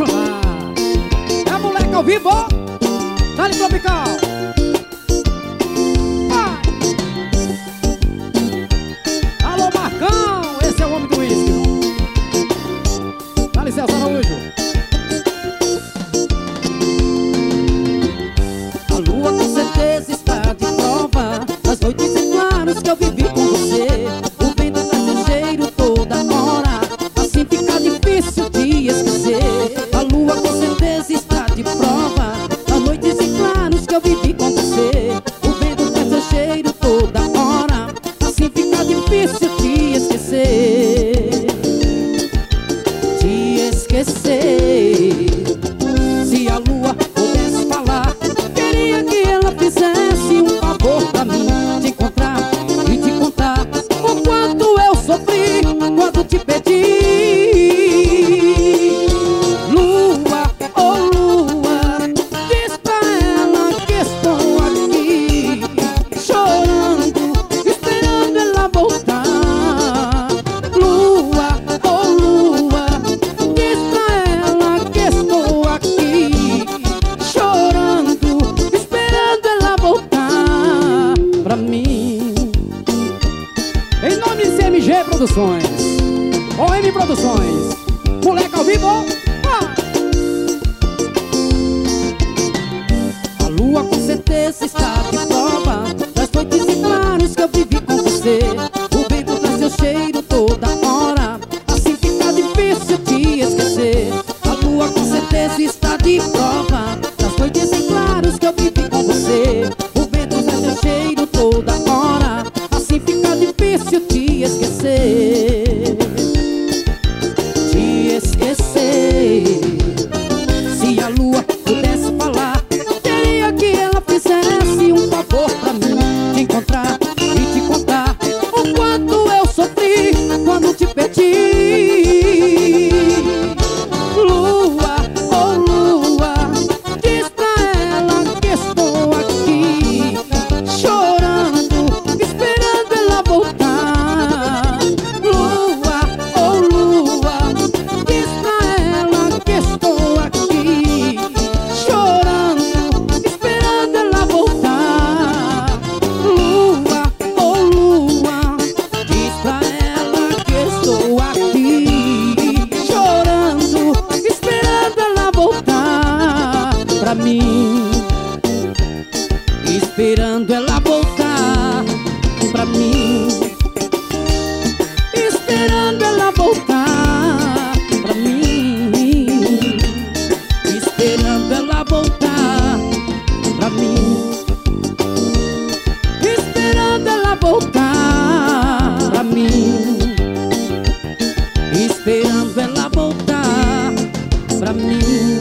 apaixonar. É a moleque ao vivo, Dali Tropical. Vai! Alô, Marcão, esse é o homem do uísque. Dá licença, Araújo. A lua com certeza está de prova das noites e claros que eu vivi com você. O vento traz seu cheiro toda hora, assim fica difícil de esquecer. A lua com certeza está de prova das noites e claros que eu vivi com você. O vento traz seu cheiro toda hora, assim fica difícil de esquecer. De esquecer. Se a lua pudesse falar, queria que ela fizesse um favor pra mim, te encontrar e te contar o quanto eu sofri quando te pedi. Lua, oh lua, diz pra ela que estou aqui, chorando, esperando ela voltar. Lua, oh lua, diz pra ela que estou aqui, chorando, esperando ela voltar pra mim. Em nome de CMG Produções, OM Produções, moleque ao vivo. Vai! A lua com certeza está de prova das noites e claros que eu vivi com você. O vento traz seu cheiro toda hora, assim fica difícil de esquecer. A lua com certeza está de prova das noites e claros que eu vivi com você. O vento traz seu cheiro toda hora, assim fica difícil de esquecer. De esquecer. Se a lua pudesse falar, queria que ela fizesse um favor pra mim, te encontrar e te contar o quanto eu sofri quando te perdi. Lua, oh lua, diz pra ela que estou aqui, chorando, esperando ela voltar. Lua, oh lua, diz pra ela que estou aqui, chorando, esperando ela voltar. Lua, oh lua, diz pra ela que estou aqui, chorando, esperando ela voltar pra mim. Esperando ela voltar pra mim. Esperando ela voltar pra mim. Esperando ela voltar pra mim. Esperando ela voltar pra mim. Esperando ela voltar pra mim.